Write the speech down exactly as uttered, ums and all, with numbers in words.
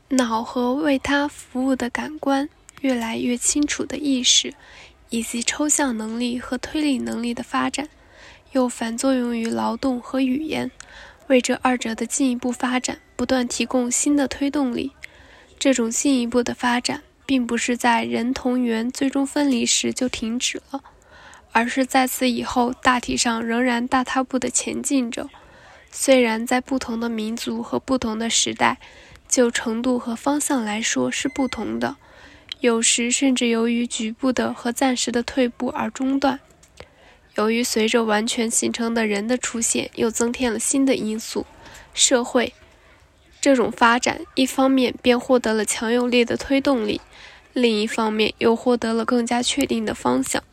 脑和为它服务的感官越来越清楚的意识，以及抽象能力和推理能力的发展，又反作用于劳动和语言，为这二者的进一步发展不断提供新的推动力。这种进一步的发展并不是在人同猿最终分离时就停止了，而是在此以后大体上仍然大踏步地前进着。虽然在不同的民族和不同的时代，就程度和方向来说是不同的，有时甚至由于局部的和暂时的退步而中断。由于随着完全形成的人的出现，又增添了新的因素，社会这种发展一方面便获得了强有力的推动力，另一方面又获得了更加确定的方向。